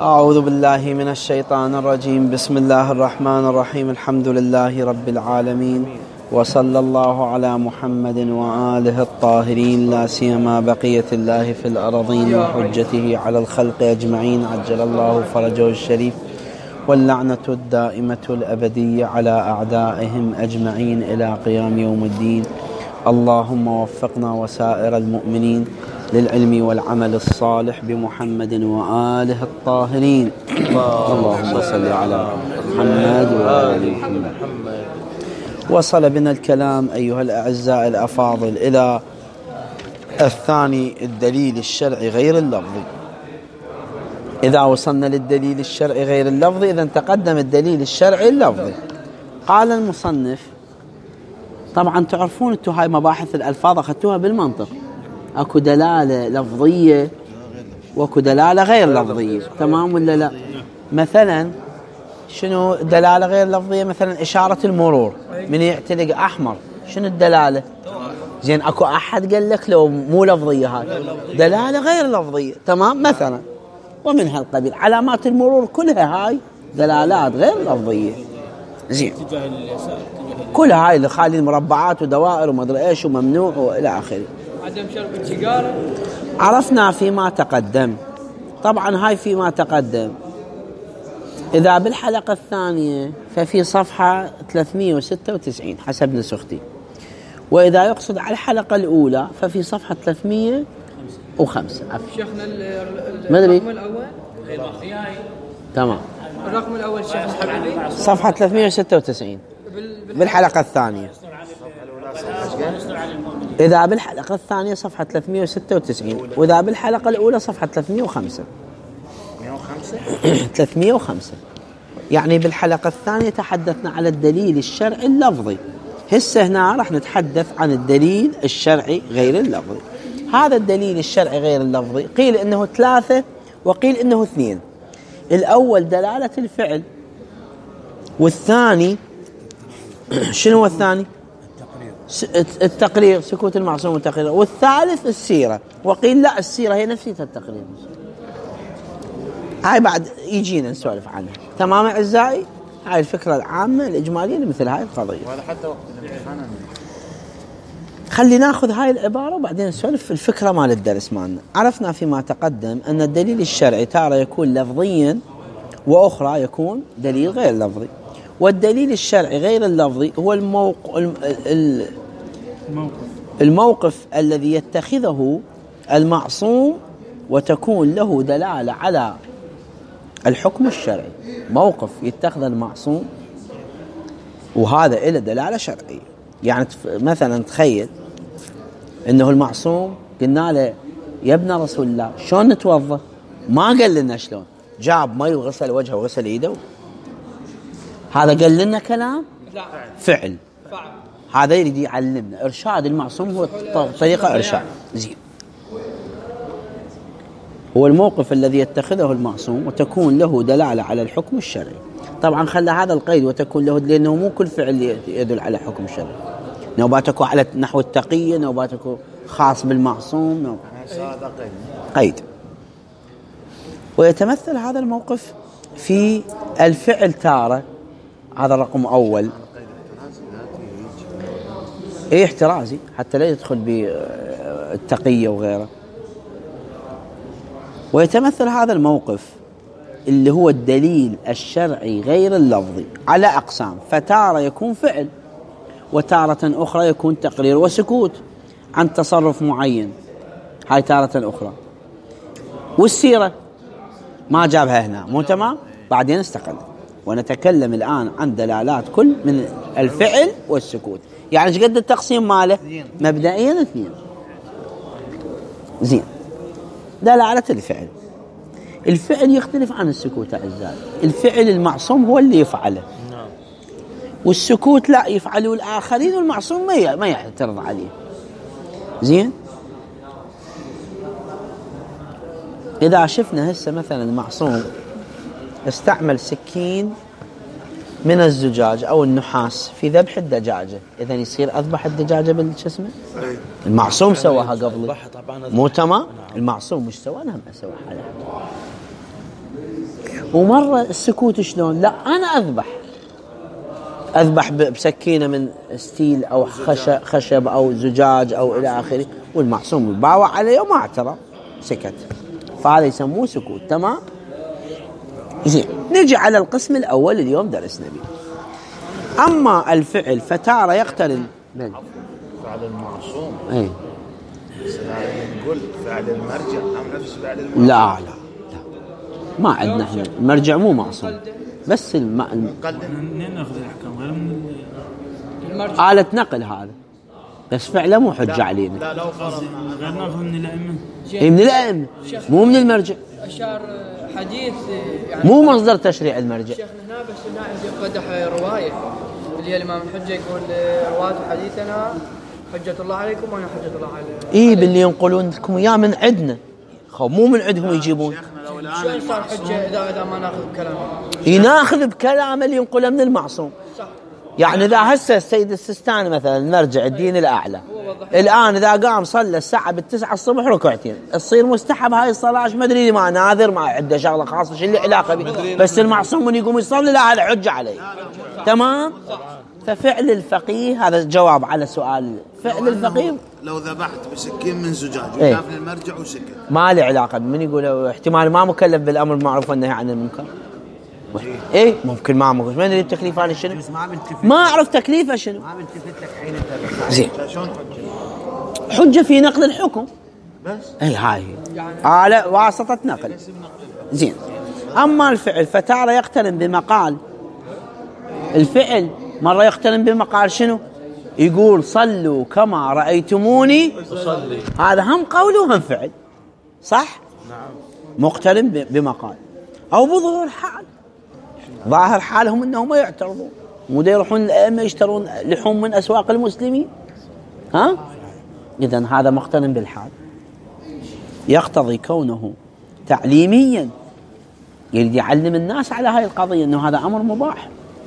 أعوذ بالله من الشيطان الرجيم. بسم الله الرحمن الرحيم. الحمد لله رب العالمين، وصلى الله على محمد وآله الطاهرين، لا سيما بقية الله في الأرضين وحجته على الخلق أجمعين، عجل الله فرجه الشريف، واللعنة الدائمة الأبدية على أعدائهم أجمعين إلى قيام يوم الدين. اللهم وفقنا وسائر المؤمنين للعلم والعمل الصالح بمحمد وآله الطاهرين. اللهم صل على محمد وآل محمد. وصل بنا الكلام أيها الأعزاء الأفاضل إلى الثاني، الدليل الشرعي غير اللفظي. إذا وصلنا للدليل الشرعي غير اللفظي، إذا تقدم الدليل الشرعي اللفظي. قال المصنف، طبعا تعرفون انتم هاي مباحث الألفاظ أخذتوها بالمنطق، اكو دلالة لفظية واكو دلالة غير لفظية، تمام ولا لا؟ مثلا شنو دلالة غير لفظية؟ مثلا إشارة المرور، من يعتلق أحمر شنو الدلالة؟ زين اكو أحد قال لك لو مو لفظية هاي دلالة غير لفظية، تمام مثلا. ومن هالقبيل علامات المرور كلها هاي دلالات غير لفظية. زين كل هاي اللي خالي مربعات ودوائر ومدري ايش وممنوع والى اخره. عدم شرب السيجاره عرفنا فيما تقدم. طبعا هاي فيما تقدم. اذا بالحلقه الثانيه ففي صفحه 396 حسب نسختي، واذا يقصد على الحلقه الاولى ففي صفحه 305. شيخنا الرقم الاول تمام. الرقم الاول شيخنا الحبيبي صفحه 396 بالحلقة الثانية. إذا بالحلقة الثانية صفحة 396، وإذا بالحلقة الأولى صفحة 305. 305 يعني بالحلقة الثانية تحدثنا على الدليل الشرعي اللفظي. هسه هنا راح نتحدث عن الدليل الشرعي غير اللفظي. هذا الدليل الشرعي غير اللفظي قيل إنه 3 وقيل إنه 2. الأول دلالة الفعل، والثاني شنو هو الثاني؟ التقرير، سكوت المعصوم والتقرير. والثالث السيرة، وقيل لا السيرة هي نفسها التقرير. هاي بعد يجينا نسولف عنها. تمام أعزائي؟ هاي الفكرة العامة الإجمالية لمثل هاي القضية. وهذا حتى وقت الامتحان. خلي ناخذ هاي العبارة وبعدين نسولف في الفكرة مال الدرس مالنا. عرفنا فيما تقدم أن الدليل الشرعي تارة يكون لفظيا وأخرى يكون دليل غير لفظي. والدليل الشرعي غير اللفظي هو الموقف الذي يتخذه المعصوم وتكون له دلالة على الحكم الشرعي. موقف يتخذ المعصوم وهذا إله دلالة شرعية. يعني مثلا تخيل إنه المعصوم قلنا له يا ابن رسول الله شلون نتوضأ؟ ما قال لنا شلون، جاب مي وغسل وجهه وغسل ايده. هذا قال لنا كلام؟ لا، فعل. هذا يريد يعلمنا إرشاد المعصوم، هو طريقة إرشاد. زين، هو الموقف الذي يتخذه المعصوم وتكون له دلالة على الحكم الشرعي. طبعا خلى هذا القيد وتكون له، لأنه مو كل فعل يدل على حكم شرعي. نوباتكو على نحو التقية، نوباتكو خاص بالمعصوم، قيد. ويتمثل هذا الموقف في الفعل تارة، هذا رقم أول، إيه احترازي حتى لا يدخل بالتقية وغيره. ويتمثل هذا الموقف اللي هو الدليل الشرعي غير اللفظي على أقسام، فتارة يكون فعل، وتارة أخرى يكون تقرير وسكوت عن تصرف معين، هاي تارة أخرى. والسيرة ما جابها هنا، مو تمام؟ بعدين استقل. ونتكلم الآن عن دلالات كل من الفعل والسكوت. يعني ايش قد التقسيم ماله؟ مبدئيا 2. زين، دلالة الفعل. الفعل يختلف عن السكوت أعزائي. الفعل المعصوم هو اللي يفعله، والسكوت لا يفعله الآخرين والمعصوم ما يعترض عليه. زين، إذا شفنا هسه مثلا المعصوم استعمل سكين من الزجاج أو النحاس في ذبح الدجاجة، إذن يصير أذبح الدجاجة بالجسم؟ المعصوم سواها قبل، مو تمام؟ المعصوم مش سوى، أنا هم أسوى حالها. ومرة السكوت شلون؟ لا أنا أذبح بسكينة من ستيل أو خشب أو زجاج أو إلى آخره، والمعصوم باوع عليه وما اعترض سكت، فهذا يسموه سكوت. تمام. زين، نجي على القسم الأول اليوم درسنا به. أما الفعل فتارة يقترن فعل المعصوم. اي نقول فعل المرجع أم نفس فعل المعصوم؟ لا ما عندنا احنا المرجع مو معصوم، بس منين ناخذ الأحكام غير من المرجع آلة نقل هذا، بس فعله مو حجة علينا. لا لو فرضنا غير ناخذ من الأئمة. من الأئمة مو من المرجع، أشار حديث يعني مو مصدر تشريع المرجع. شيخنا هنا بس هنا عندي قدح رواية اللي هي الإمام الحجة يقول رواة حديثنا حجة الله عليكم وأنا حجة الله عليكم. إيه باللي ينقلون لكم إياه من عندنا، مو من عندهم يجيبون. شلون صار حجة إذا ما ناخذ بكلامه؟ يناخذ بكلام اللي ينقله من المعصوم. صح. يعني إذا هسه السيد السيستاني مثلا نرجع الدين الأعلى الآن إذا قام صلى الساعة 9 الصبح ركعتين، تصير مستحب هاي الصلاة؟ ما أدري ما ناذر ما عنده شغلة خاصة شو اللي علاقة به، بس المعصوم من يقوم يصلي لا هذا حجة عليه. تمام. ففعل الفقيه هذا الجواب على سؤال فعل الفقيه. لو ذبحت بسكين من زجاج إيه؟ وشاف المرجع وسكت، ما له علاقة. من يقول احتمال ما مكلف بالأمر بالمعروف والنهي عن المنكر. ايه ممكن ما ممكن ما ادري التكليف انا شنو، ما اعرف تكليفه شنو. ما بنتفت لك حين زين، شلون حجه في نقل الحكم بس. اي هاي آلة واسطة نقل. زين، اما الفعل فتارة يقترن بمقال. الفعل مرة يقترن بمقال شنو؟ يقول صلوا كما رأيتموني أصلي، هذا هم قول وهم فعل، صح؟ نعم. مقترن بمقال أو بظهور حال. ظاهر حالهم أنهم ما يعترضون، ودا يروحون الأئمة يشترون لحوم من أسواق المسلمين. ها؟ إذن هذا مقترن بالحال، يقتضي كونه تعليميا، يريد يعلم الناس على هاي القضية أنه هذا أمر مباح،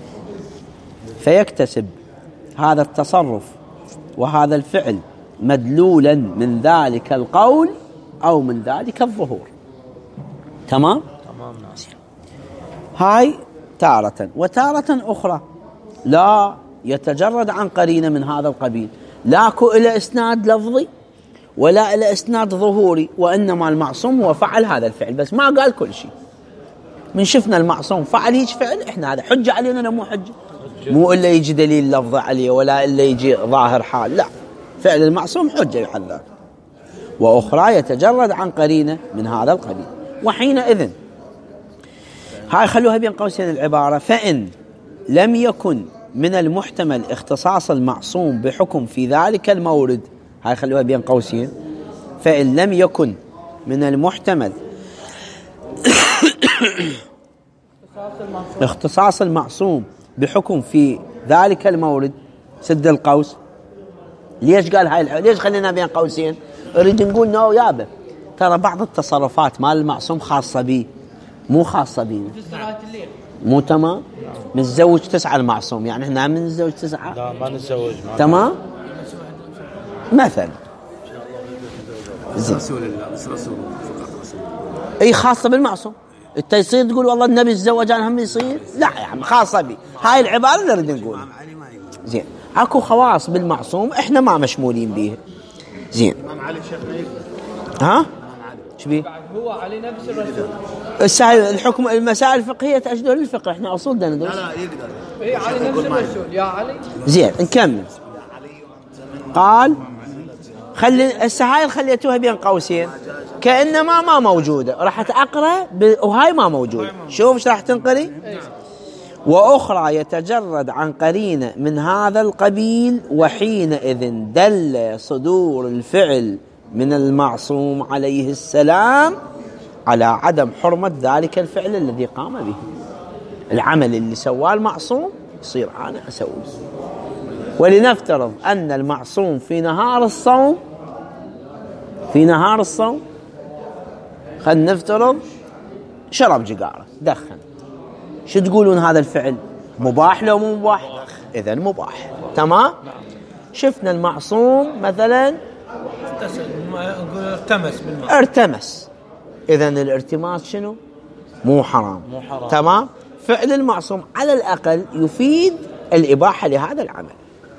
فيكتسب هذا التصرف وهذا الفعل مدلولا من ذلك القول أو من ذلك الظهور. تمام؟ تمام. هاي تارة، وتارة أخرى لا يتجرد عن قرينة من هذا القبيل، لاكو إلى إسناد لفظي ولا إلى إسناد ظهوري، وإنما المعصوم هو فعل هذا الفعل بس، ما قال كل شيء. من شفنا المعصوم فعل هيج فعل، إحنا هذا حجة علينا ولا مو حجة؟ مو إلا يجي دليل لفظي عليه ولا إلا يجي ظاهر حال، لا، فعل المعصوم حجة على ذلك. وأخرى يتجرد عن قرينة من هذا القبيل، وحينئذ هاي خلوها بين قوسين العبارة، فإن لم يكن من المحتمل اختصاص المعصوم بحكم في ذلك المورد، هاي خلوها بين قوسين، فإن لم يكن من المحتمل اختصاص المعصوم بحكم في ذلك المورد، سد القوس. ليش قال هاي ليش خلينا بين قوسين؟ اريد نقول نو يابا، ترى بعض التصرفات مال المعصوم خاصة به مو خاصة بينا. مو تمام؟ متزوج 9 المعصوم، يعني احنا من نتزوج 9؟ لا ما نتزوج. تمام؟ مثلا رسول الله بس رسول فقط رسول. اي خاصة بالمعصوم. انت يصير تقول والله النبي تزوج انا هم يصير؟ لا يا عم خاصة بي، هاي العبارة اللي نريد نقولها. زين، اكو خواص بالمعصوم احنا ما مشمولين بيها. زين، امام علي شيخنا ها؟ شو بيه؟ هو علي نفس الرسول. الحكم المسائل الفقهية تأجدر للفقه، احنا أصول بدنا ندرس. لا يقدر. اي علي نفس الرسول يا علي. زين نكمل. قال خلي السهايل خليتوها بين قوسين كأنما ما موجودة، راح تقرأ وهاي ما موجودة. شوف ايش راح تنقري. وأخرى يتجرد عن قرينة من هذا القبيل، وحينئذ دل صدور الفعل من المعصوم عليه السلام على عدم حرمة ذلك الفعل الذي قام به. العمل اللي سواه المعصوم يصير أنا أسويه. ولنفترض أن المعصوم في نهار الصوم خلينا نفترض شرب جقارة دخن، شو تقولون هذا الفعل مباح لو مو مباح؟ إذن مباح. تمام؟ شفنا المعصوم مثلا ارتمس، إذن الارتماس شنو؟ مو حرام. تمام. فعل المعصوم على الأقل يفيد الإباحة لهذا العمل.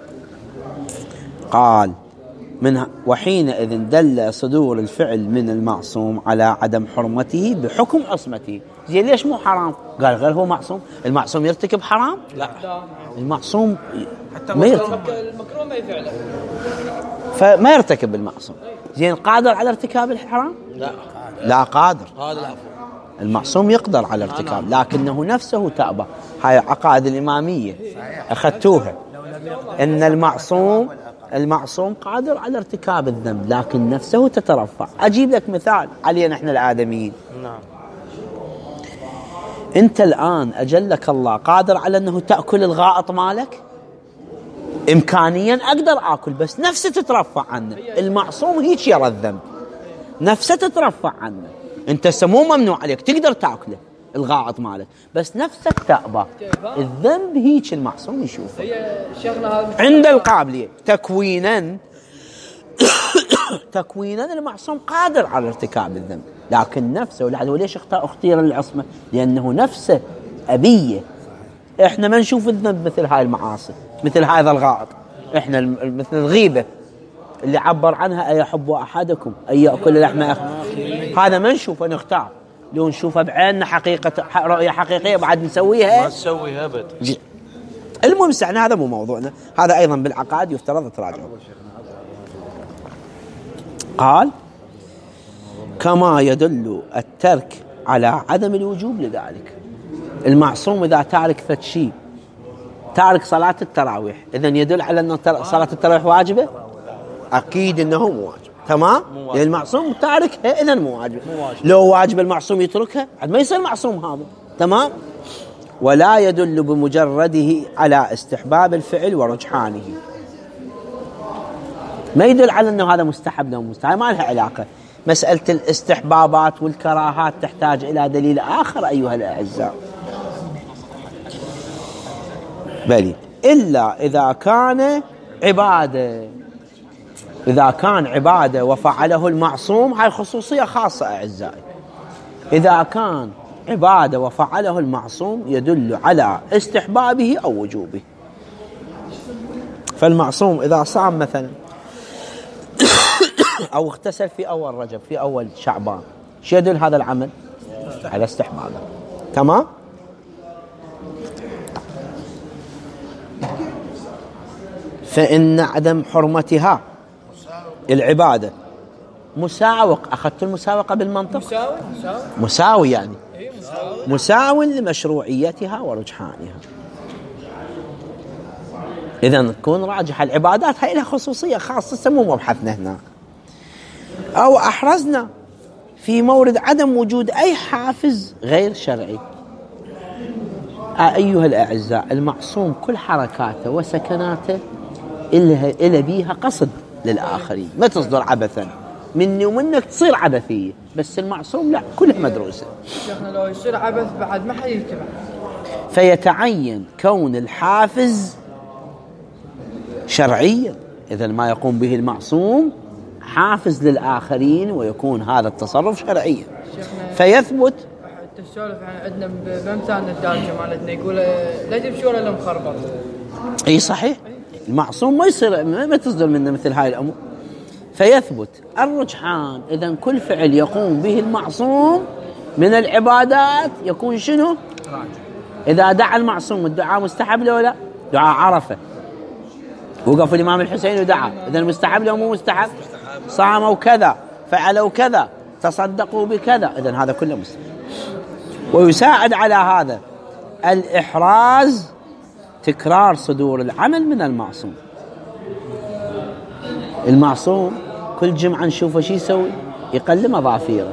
قال منها وحينئذ دل صدور الفعل من المعصوم على عدم حرمته بحكم عصمته. زين ليش مو حرام؟ قال غير هو معصوم. المعصوم يرتكب حرام؟ لا، المعصوم ما يرتكب المكروه ما يفعله، فما يرتكب المعصوم. زين قادر على ارتكاب الحرام؟ لا قادر. المعصوم يقدر على ارتكاب لكنه نفسه تأبى. هاي عقائد الإمامية أخذتوها، إن المعصوم قادر على ارتكاب الذنب لكن نفسه تترفع. أجيب لك مثال علينا نحن الآدميين. نعم. أنت الآن أجلك الله قادر على أنه تأكل الغائط مالك؟ إمكانيا أقدر آكل بس نفسه تترفع عنه. المعصوم هيك يرى الذنب، نفسه تترفع عنه. أنت مو ممنوع عليك تقدر تأكله الغائط مالك بس نفسك تأبى. الذنب هيك المعصوم يشوفه. عند القابلية تكوينا المعصوم قادر على ارتكاب الذنب لكن نفسه. وليش اختير العصمة؟ لأنه نفسه أبية. احنا ما نشوف الذنب مثل هاي المعاصي، مثل هذا الغائط. احنا مثل الغيبة اللي عبر عنها أيحب أحدكم أن يأكل لحم أخيه، هذا ما نشوفه نختار. لو نشوفها بعيننا رؤية حقيقية بعد نسويها ما تسويها أبد. المهم سعنا هذا مو موضوعنا، هذا أيضا بالعقائد يفترض تراجعه. قال كما يدل الترك على عدم الوجوب لذلك. المعصوم إذا تارك فد شيء، تارك صلاة التراويح، إذن يدل على أن صلاة التراويح واجبة؟ أكيد أنه مو واجب. تمام؟ يعني المعصوم تاركها إذن مو واجب. لو واجب المعصوم يتركها عاد ما يصير معصوم هذا. تمام؟ ولا يدل بمجرده على استحباب الفعل ورجحانه. ما يدل على أنه هذا مستحب أو مستحب، ما لها علاقة. مسألة الاستحبابات والكراهات تحتاج إلى دليل آخر أيها الأعزاء. بل إلا إذا كان عبادة. إذا كان عبادة وفعله المعصوم، هاي خصوصية خاصة أعزائي. إذا كان عبادة وفعله المعصوم يدل على استحبابه أو وجوبه. فالمعصوم إذا صام مثلا أو اغتسل في أول رجب في أول شعبان، شو يدل هذا العمل؟ على استحبابه. تمام؟ فإن عدم حرمتها العبادة مساوق. أخذت المساوقة بالمنطق؟ مساوي يعني مساو لمشروعيتها ورجحانها. إذن تكون راجح العبادات هاي لها خصوصية خاصة مو مبحثنا هنا. أو أحرزنا في مورد عدم وجود أي حافز غير شرعي. أيها الأعزاء، المعصوم كل حركاته وسكناته إلا بيها قصد للآخرين، ما تصدر عبثا مني ومنك تصير عبثية. بس المعصوم لا، كلها مدروسة. شيخنا لو يصير عبث بعد ما حد يتبع. فيتعين كون الحافز شرعيا. إذا ما يقوم به المعصوم حافز للآخرين ويكون هذا التصرف شرعيا فيثبت. تسولف عن عندنا بامثالنا الدارجة مالتنا يقول لا تمشون الا مخربط. اي صحيح. المعصوم ما يصير ما تصدر منه مثل هاي الامور. فيثبت الرجحان. اذا كل فعل يقوم به المعصوم من العبادات يكون شنو؟ اذا دعا المعصوم الدعاء مستحب له ولا دعاء عرفه، وقف الامام الحسين ودعا، اذا مستحب له مو مستحب؟ صاموا كذا، فعلوا كذا، تصدقوا بكذا، اذا هذا كله مستحب. ويساعد على هذا الإحراز تكرار صدور العمل من المعصوم. المعصوم كل جمعة نشوفه شي يسوي؟ يقلم أظافيره.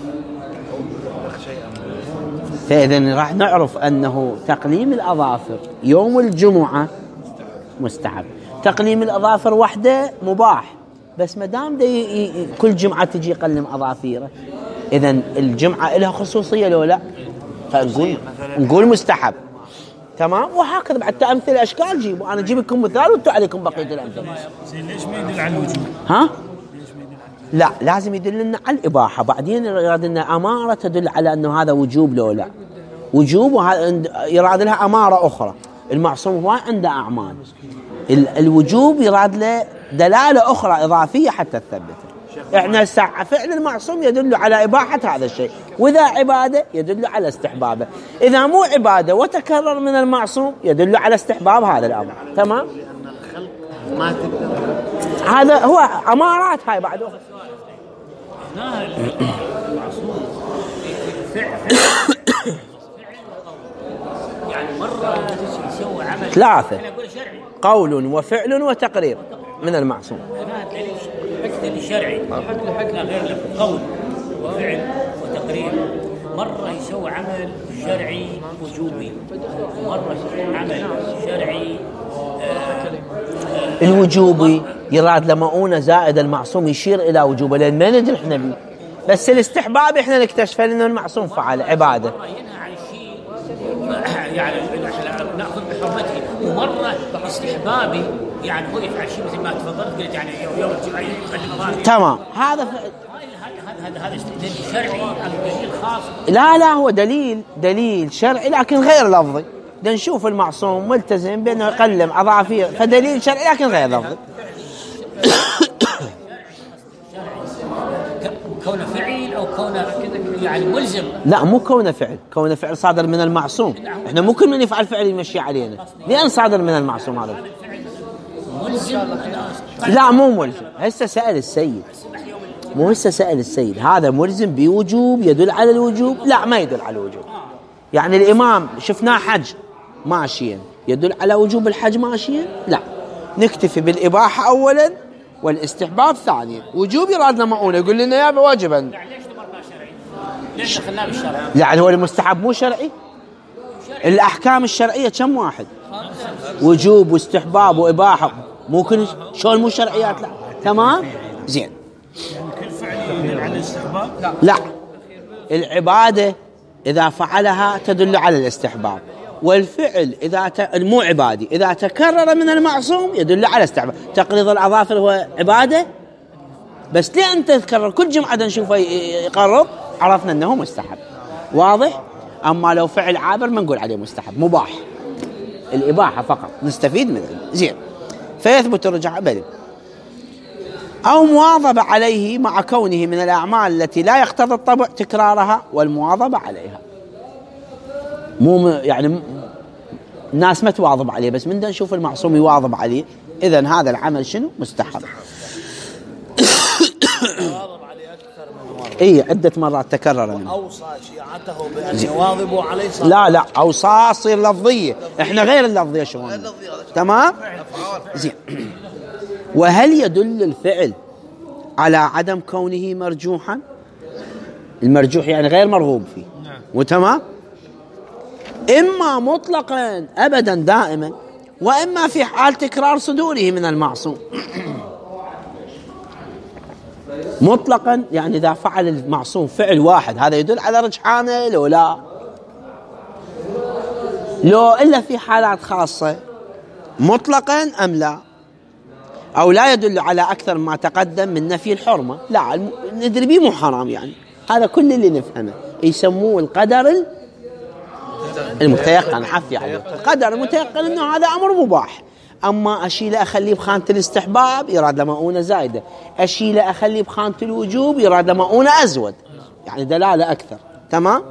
فإذا راح نعرف أنه تقليم الأظافر يوم الجمعة مستحب، تقليم الأظافر وحده مباح، بس مدام كل جمعة تجي يقلم أظافيره، إذا الجمعة لها خصوصية لو لا؟ نقول مستحب. تمام. وهكذا بعد أمثلة أشكال جيبوا، أنا أجيب لكم مثال وأنتوا عليكم بقية الأمثلة. زين ليش ما يدل على الوجوب؟ ها؟ لا، لازم يدل لنا على الإباحة، بعدين يراد لنا أمارة تدل على أنه هذا وجوب لو لا وجوب، يراد لها أمارة أخرى. المعصوم ما عنده أعمال، الوجوب يراد له دلالة أخرى إضافية حتى تثبته. إحنا فعل المعصوم يدل على إباحة هذا الشيء، وإذا عبادة يدل على استحبابه، إذا مو عبادة وتكرر من المعصوم يدل على استحباب هذا الأمر. تمام؟ ما تقدر. هذا هو أمارات هاي بعد أخرى. يعني مرة يسوي عمل 3 قول وفعل وتقرير من المعصوم. حكم شرعي غير قول وفعل وتقرير. مرة يسوي عمل شرعي وجوبي، مرة عمل شرعي الوجوبي يراد لمؤونة زائد المعصوم يشير إلى وجوبه، لأن ما ندري إحنا به، بس الاستحباب إحنا نكتشف أنه المعصوم فعل عبادة. ينهى عن الشيء يعني نأخذ بحرمته، ومرة استحبابي يعني هو يفعل شيء مثل ما تفضلت قلت يعني يوم تمام. هذا هذا دليل شرعي أم دليل خاص؟ لا هو دليل شرعي لكن غير لفظي. بدنا نشوف المعصوم ملتزم بأنه يقلم أضافير، فدليل شرعي لكن غير لفظي. كونه فعل أو كونه يعني ملزم؟ لا، مو كونه فعل، كونه فعل صادر من المعصوم. احنا مو كل من يفعل فعل يمشي علينا، لأن صادر من المعصوم هذا ملزم. لا مو ملزم. هسه سأل السيد، مو هسه سأل السيد هذا ملزم بوجوب يدل على الوجوب؟ لا، ما يدل على الوجوب. يعني الإمام شفناه حج ماشيا، يدل على وجوب الحج ماشيا؟ لا، نكتفي بالإباحة أولا والاستحباب ثانيا. وجوب يراد لنا مؤونة يقول لنا يا واجبا. ليش تمرنا شرعي؟ ليش دخلناه بالشرع؟ يعني هو المستحب مو شرعي؟ الأحكام الشرعية كم واحد؟ وجوب واستحباب وإباحة، مو كل شلون مو شرعيات؟ لا. تمام؟ زين. يعني كل فعل يدل على الاستحباب؟ لا، العبادة إذا فعلها تدل على الاستحباب، والفعل إذا مو عبادي إذا تكرر من المعصوم يدل على الاستحباب. تقليد الأظافر هو عبادة، بس لأن تتكرر كل جمعة نشوفه يقرب عرفنا أنه مستحب. واضح؟ أما لو فعل عابر ما نقول عليه مستحب، مباح، الإباحة فقط نستفيد منه. زين. فيثبت الرجعة بل أو مواظبة عليه مع كونه من الأعمال التي لا يقتضي الطبع تكرارها والمواظبة عليها. مو يعني الناس ما تواظب عليه، بس من نشوف المعصوم يواظب عليه، إذن هذا العمل شنو؟ مستحب. إيه، عدة مرات تكرر منه. أوصى شيعته بأن يواظبوا عليه. لا أوصى تصير لفظية، إحنا غير اللفظية شلون. تمام؟ زين. وهل يدل الفعل على عدم كونه مرجوحا؟ المرجوح يعني غير مرغوب فيه، وتمام؟ إما مطلقا أبدا دائما، وإما في حال تكرار صدوره من المعصوم. مطلقا يعني إذا فعل المعصوم فعل واحد هذا يدل على رجحانه لو لا، لو إلا في حالات خاصة مطلقا أم لا، أو لا يدل على أكثر ما تقدم من نفي الحرمة. لا، ندري بيه مو حرام، يعني هذا كل اللي نفهمه يسموه القدر المتيقن. عفي عليه، القدر المتيقن أنه هذا أمر مباح. أما أشيله أخليه بخانة الاستحباب يراد لمؤونة زايدة، أشيله أخليه بخانة الوجوب يراد لمؤونة أزود، يعني دلالة أكثر. تمام؟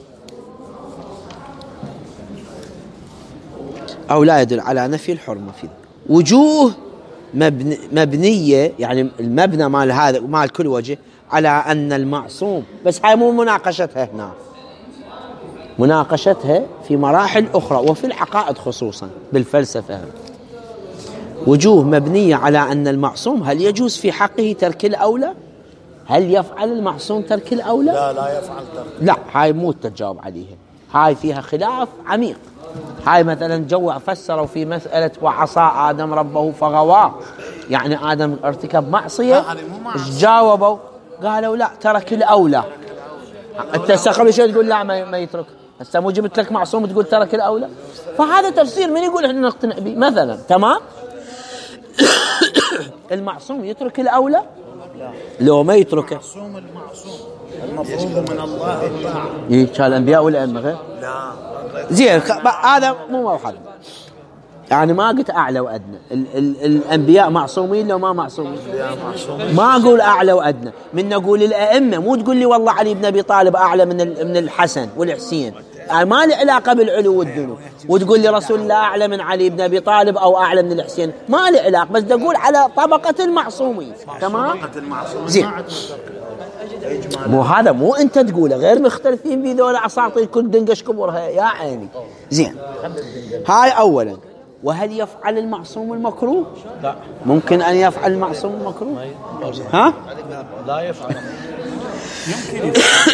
أو لا يدل على نفي الحرمة فيه. وجوه مبنية، يعني المبنى مال هذا مال كل وجه على أن المعصوم، بس هاي مو مناقشتها هنا، مناقشتها في مراحل أخرى وفي العقائد خصوصا بالفلسفة. وجوه مبنية على أن المعصوم هل يجوز في حقه ترك الأولى؟ هل يفعل المعصوم ترك الأولى؟ لا يفعل ترك. لا، هاي مو تجاوب عليها، هاي فيها خلاف عميق. هاي مثلا جوع فسروا في مسألة وعصى آدم ربه فغوى، يعني آدم ارتكب معصية، جاوبوا قالوا لا ترك الأولى. انت قبل شوي تقول لا ما يترك، هسه مو جبت لك معصوم تقول ترك الأولى، فهذا تفسير من يقول احنا نقتنع به مثلا. تمام؟ المعصوم يترك الأولى؟ لو ما يتركه المعصوم المفروض من الله الطاعة. كان الأنبياء والأئمة غير؟ لا زين هذا مو موحد. يعني ما قلت أعلى وأدنى. الأنبياء معصومين لو ما معصومين؟ ما أقول أعلى وأدنى، من نقول الأئمة. مو تقول لي والله علي بن أبي طالب أعلى من الحسن والحسين، ما له علاقة بالعلو والدنو. وتقول لي رسول الله أعلى من علي بن أبي طالب أو أعلى من الحسين، ما له علاقة، بس تقول على طبقة المعصومين. تمام؟ زين. مو هذا مو أنت تقوله، غير مختلفين في ذولا أساطير كل دنقش كبرها يا عيني. زين، هاي أولا. وهل يفعل المعصوم المكروه؟ لا. ممكن أن يفعل المعصوم المكروه؟ ها؟ لا يفعل. يمكن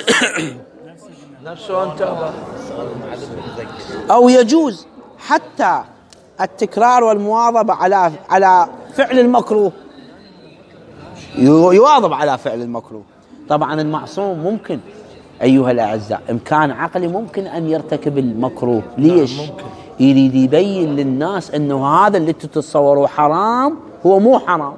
نفسه أنت أو يجوز حتى التكرار والمواظبة على فعل المكروه، يواظب على فعل المكروه. طبعا المعصوم ممكن أيها الأعزاء إمكان عقلي ممكن أن يرتكب المكروه. ليش؟ يريد يبين للناس أنه هذا اللي تتصوره حرام هو مو حرام،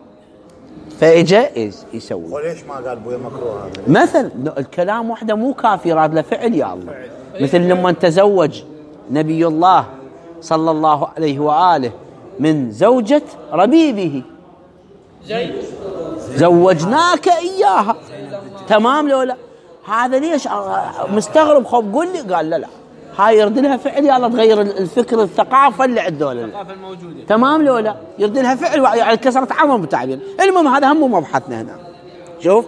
فجائز يسوي. وليش ما قال بويا مكروه هذا؟ مثلا الكلام وحده مو كافي، راد له فعل يا الله. مثل لما تزوج نبي الله صلى الله عليه وآله من زوجة ربيبه، زوجناك إياها. تمام لو لا؟ هذا ليش مستغرب؟ خوف قول لي. قال لا هاي يرد لها فعل، يلا تغير الفكر الثقافة اللي عندنا الثقافة الموجودة. تمام لو لا؟ يرد لها فعل يعني كسرت عظم بالتعبير. المهم هذا هم مبحثنا هنا. شوف،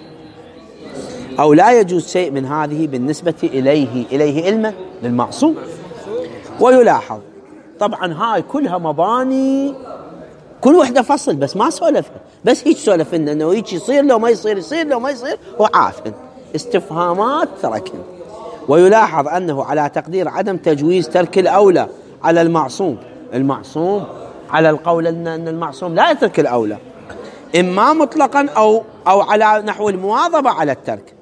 أو لا يجوز شيء من هذه بالنسبة إليه علما للمعصوم. ويلاحظ طبعا هاي كلها مباني، كل وحدة فصل، بس ما سولفها، بس هيك سولف إنه هيك يصير لو ما يصير، يصير لو ما يصير، وعافن استفهامات تركن. ويلاحظ أنه على تقدير عدم تجويز ترك الأولى على المعصوم على القول أن المعصوم لا يترك الأولى، إما مطلقا أو على نحو المواظبة على الترك،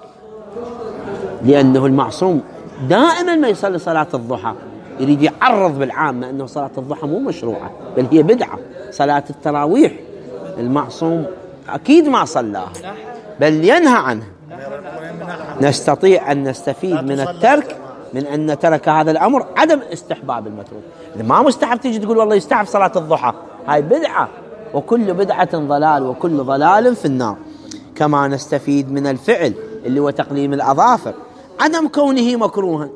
لأنه المعصوم دائما ما يصلي صلاة الضحى، يريد يعرض بالعامة أنه صلاة الضحى مو مشروعة بل هي بدعة. صلاة التراويح المعصوم أكيد ما صلاها بل ينهى عنها. نستطيع أن نستفيد من الترك، من أن ترك هذا الأمر عدم استحباب المتروك. إذا ما مستحب تيجي تقول والله يستحب صلاة الضحى، هاي بدعة، وكل بدعة ضلال وكل ضلال في النار. كما نستفيد من الفعل اللي هو تقليم الأظافر عدم كونه مكروها.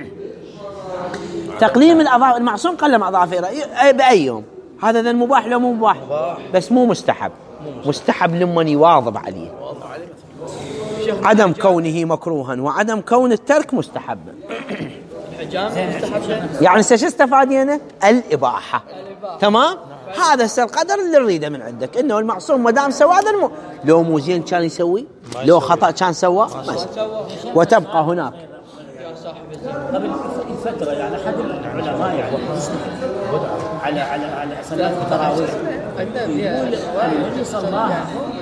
تقليم الأظافر، المعصوم قلم أظافره بأي يوم، هذا ذا مباح لو مو مباح، بس مو مستحب. مستحب لمن يواظب عليه. عدم كونه مكروها وعدم كون الترك مستحبا. يعني شو استفاد هنا؟ الإباحة. تمام؟ هذا القدر اللي نريده من عندك، انه المعصوم ما دام سوى هذا لو مو زين كان يسوي، لو خطأ كان سوى ما سوى. وتبقى هناك قبل فترة يعني أحد العلماء يعني على صلاة التراويح يقول اللي صلاها